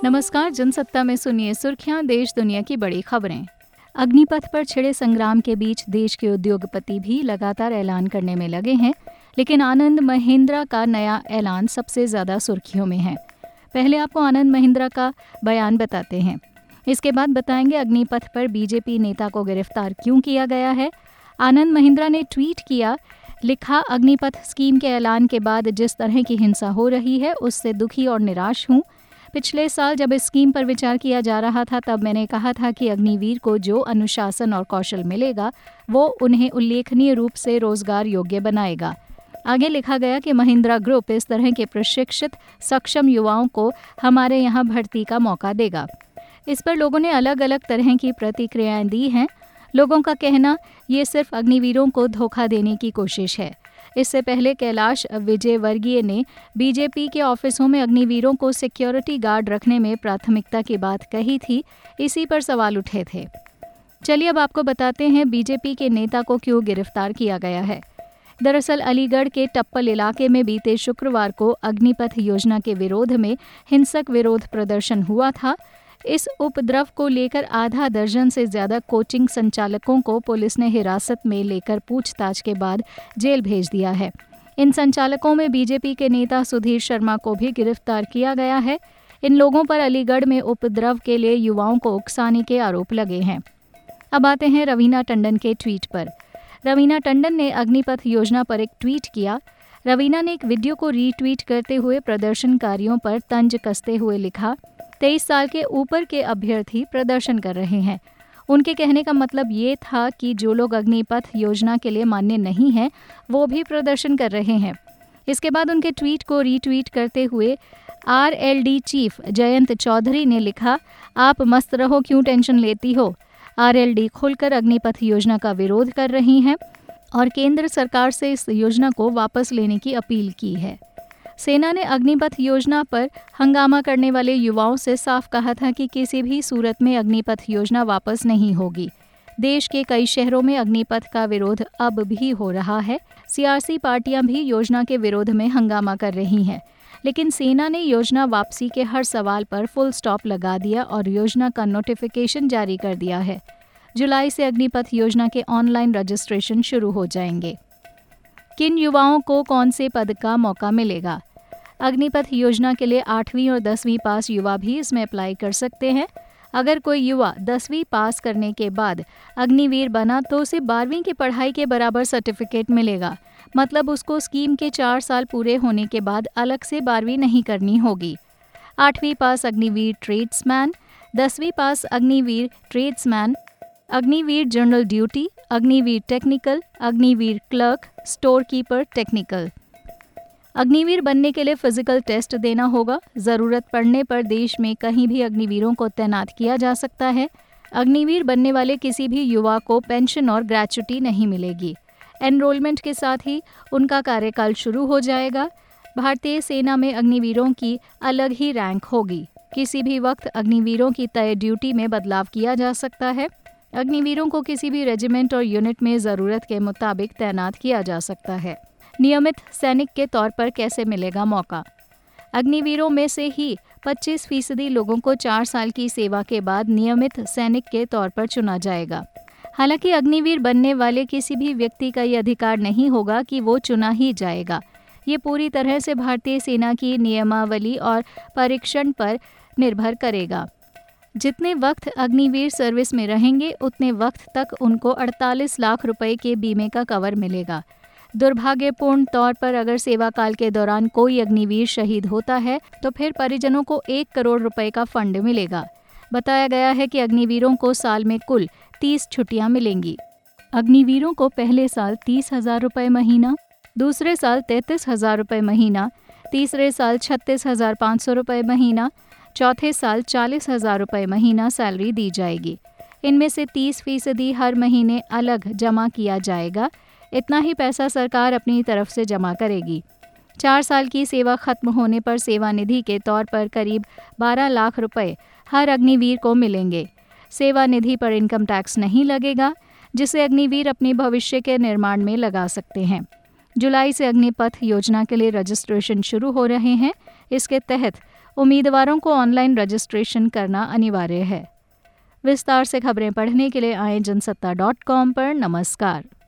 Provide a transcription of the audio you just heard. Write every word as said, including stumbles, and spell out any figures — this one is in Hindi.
नमस्कार, जनसत्ता में सुनिए सुर्खियां देश दुनिया की बड़ी खबरें। अग्निपथ पर छिड़े संग्राम के बीच देश के उद्योगपति भी लगातार ऐलान करने में लगे हैं, लेकिन आनंद महिंद्रा का नया ऐलान सबसे ज्यादा सुर्खियों में है। पहले आपको आनंद महिंद्रा का बयान बताते हैं, इसके बाद बताएंगे अग्निपथ पर बीजेपी नेता को गिरफ्तार क्यों किया गया है। आनंद महिंद्रा ने ट्वीट किया, लिखा, अग्निपथ स्कीम के ऐलान के बाद जिस तरह की हिंसा हो रही है उससे दुखी और निराश हूं। पिछले साल जब इस स्कीम पर विचार किया जा रहा था तब मैंने कहा था कि अग्निवीर को जो अनुशासन और कौशल मिलेगा वो उन्हें उल्लेखनीय रूप से रोजगार योग्य बनाएगा। आगे लिखा गया कि महिंद्रा ग्रुप इस तरह के प्रशिक्षित सक्षम युवाओं को हमारे यहाँ भर्ती का मौका देगा। इस पर लोगों ने अलग अलग तरह की प्रतिक्रियाएं दी हैं। लोगों का कहना ये सिर्फ अग्निवीरों को धोखा देने की कोशिश है। इससे पहले कैलाश विजयवर्गीय ने बीजेपी के ऑफिसों में अग्निवीरों को सिक्योरिटी गार्ड रखने में प्राथमिकता की बात कही थी। इसी पर सवाल उठे थे। चलिए अब आपको बताते हैं बीजेपी के नेता को क्यों गिरफ्तार किया गया है। दरअसल अलीगढ़ के टप्पल इलाके में बीते शुक्रवार को अग्निपथ योजना के विरोध में हिंसक विरोध प्रदर्शन हुआ था। इस उपद्रव को लेकर आधा दर्जन से ज्यादा कोचिंग संचालकों को पुलिस ने हिरासत में लेकर पूछताछ के बाद जेल भेज दिया है। इन संचालकों में बीजेपी के नेता सुधीर शर्मा को भी गिरफ्तार किया गया है। इन लोगों पर अलीगढ़ में उपद्रव के लिए युवाओं को उकसाने के आरोप लगे हैं। अब आते हैं रवीना टंडन के ट्वीट पर। रवीना टंडन ने अग्निपथ योजना पर एक ट्वीट किया। रवीना ने एक वीडियो को रीट्वीट करते हुए प्रदर्शनकारियों पर तंज कसते हुए लिखा, तेईस साल के ऊपर के अभ्यर्थी प्रदर्शन कर रहे हैं। उनके कहने का मतलब ये था कि जो लोग अग्निपथ योजना के लिए मान्य नहीं हैं वो भी प्रदर्शन कर रहे हैं। इसके बाद उनके ट्वीट को रीट्वीट करते हुए आरएलडी चीफ जयंत चौधरी ने लिखा, आप मस्त रहो, क्यों टेंशन लेती हो। आरएलडी खुलकर अग्निपथ योजना का विरोध कर रही हैं और केंद्र सरकार से इस योजना को वापस लेने की अपील की है। सेना ने अग्निपथ योजना पर हंगामा करने वाले युवाओं से साफ कहा था कि किसी भी सूरत में अग्निपथ योजना वापस नहीं होगी। देश के कई शहरों में अग्निपथ का विरोध अब भी हो रहा है। सियासी पार्टियां भी योजना के विरोध में हंगामा कर रही हैं, लेकिन सेना ने योजना वापसी के हर सवाल पर फुल स्टॉप लगा दिया और योजना का नोटिफिकेशन जारी कर दिया है। जुलाई से अग्निपथ योजना के ऑनलाइन रजिस्ट्रेशन शुरू हो जाएंगे। किन युवाओं को कौन से पद का मौका मिलेगा। अग्निपथ योजना के लिए आठवीं और दसवीं पास युवा भी इसमें अप्लाई कर सकते हैं। अगर कोई युवा दसवीं पास करने के बाद अग्निवीर बना तो उसे बारहवीं की पढ़ाई के बराबर सर्टिफिकेट मिलेगा। मतलब उसको स्कीम के चार साल पूरे होने के बाद अलग से बारहवीं नहीं करनी होगी। आठवीं पास अग्निवीर ट्रेड्समैन, दसवीं pass Agniveer tradesman, Agniveer general duty, Agniveer technical, Agniveer clerk, store keeper technical. Agniveer बनने के लिए फिजिकल टेस्ट देना होगा। जरूरत पड़ने पर देश में कहीं भी अग्निवीरों को तैनात किया जा सकता है। अग्निवीर बनने वाले किसी भी युवा को पेंशन और ग्रेच्युटी नहीं मिलेगी। एनरोलमेंट के साथ ही उनका कार्यकाल शुरू हो जाएगा। भारतीय सेना में अग्निवीरों की अलग ही रैंक होगी। किसी भी वक्त अग्निवीरों की तय ड्यूटी में बदलाव किया जा सकता है। अग्निवीरों को किसी भी रेजिमेंट और यूनिट में ज़रूरत के मुताबिक तैनात किया जा सकता है। नियमित सैनिक के तौर पर कैसे मिलेगा मौका। अग्निवीरों में से ही पच्चीस फीसदी लोगों को चार साल की सेवा के बाद नियमित सैनिक के तौर पर चुना जाएगा। हालांकि अग्निवीर बनने वाले किसी भी व्यक्ति का ये अधिकार नहीं होगा कि वो चुना ही जाएगा। ये पूरी तरह से भारतीय सेना की नियमावली और परीक्षण पर निर्भर करेगा। जितने वक्त अग्निवीर सर्विस में रहेंगे उतने वक्त तक उनको अड़तालीस लाख रुपए के बीमे का कवर मिलेगा। दुर्भाग्यपूर्ण तौर पर अगर सेवा काल के दौरान कोई अग्निवीर शहीद होता है तो फिर परिजनों को एक करोड़ रुपए का फंड मिलेगा। बताया गया है कि अग्निवीरों को साल में कुल तीस छुट्टियां मिलेंगी। अग्निवीरों को पहले साल तीस हजार रुपये महीना, दूसरे साल तैंतीस हजार रुपये महीना, तीसरे साल छत्तीस हजार पाँच सौ रुपये महीना, चौथे साल चालीस हजार रुपये महीना सैलरी दी जाएगी। इनमें से तीस फीसदी हर महीने अलग जमा किया जाएगा। इतना ही पैसा सरकार अपनी तरफ से जमा करेगी। चार साल की सेवा खत्म होने पर सेवा निधि के तौर पर करीब बारह लाख रुपए हर अग्निवीर को मिलेंगे। सेवा निधि पर इनकम टैक्स नहीं लगेगा, जिसे अग्निवीर अपने भविष्य के निर्माण में लगा सकते हैं। जुलाई से अग्निपथ योजना के लिए रजिस्ट्रेशन शुरू हो रहे हैं। इसके तहत उम्मीदवारों को ऑनलाइन रजिस्ट्रेशन करना अनिवार्य है। विस्तार से खबरें पढ़ने के लिए आए जनसत्ता डॉट कॉम पर। नमस्कार।